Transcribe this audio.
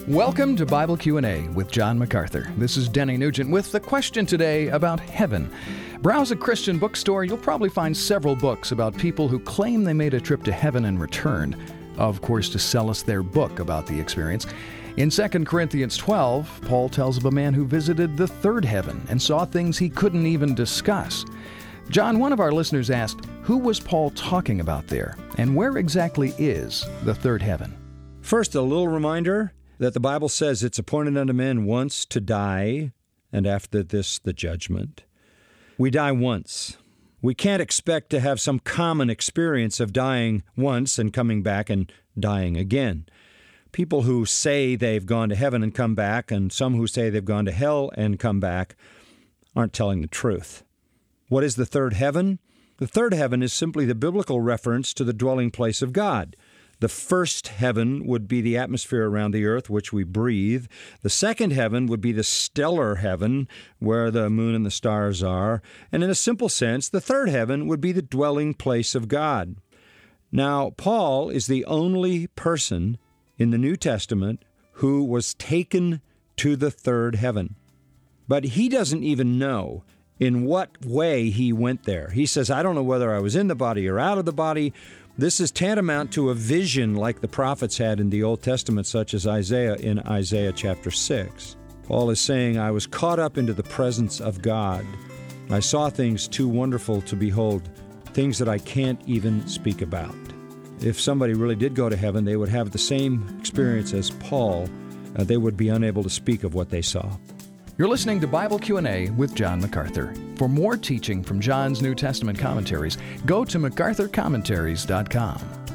Welcome to Bible Q&A with John MacArthur. This is Denny Nugent with the question today about heaven. Browse a Christian bookstore, you'll probably find several books about people who claim they made a trip to heaven and returned, of course, to sell us their book about the experience. In 2 Corinthians 12, Paul tells of a man who visited the third heaven and saw things he couldn't even discuss. John, one of our listeners asked, who was Paul talking about there, and where exactly is the third heaven? First, a little reminder that the Bible says it's appointed unto men once to die, and after this, the judgment. We die once. We can't expect to have some common experience of dying once and coming back and dying again. People who say they've gone to heaven and come back, and some who say they've gone to hell and come back, aren't telling the truth. What is the third heaven? The third heaven is simply the biblical reference to the dwelling place of God. The first heaven would be the atmosphere around the earth, which we breathe. The second heaven would be the stellar heaven, where the moon and the stars are. And in a simple sense, the third heaven would be the dwelling place of God. Now, Paul is the only person in the New Testament who was taken to the third heaven. But he doesn't even know in what way he went there. He says, I don't know whether I was in the body or out of the body. This is tantamount to a vision like the prophets had in the Old Testament, such as Isaiah in Isaiah chapter 6. Paul is saying, I was caught up into the presence of God. I saw things too wonderful to behold, things that I can't even speak about. If somebody really did go to heaven, they would have the same experience as Paul. They would be unable to speak of what they saw. You're listening to Bible Q&A with John MacArthur. For more teaching from John's New Testament commentaries, go to MacArthurCommentaries.com.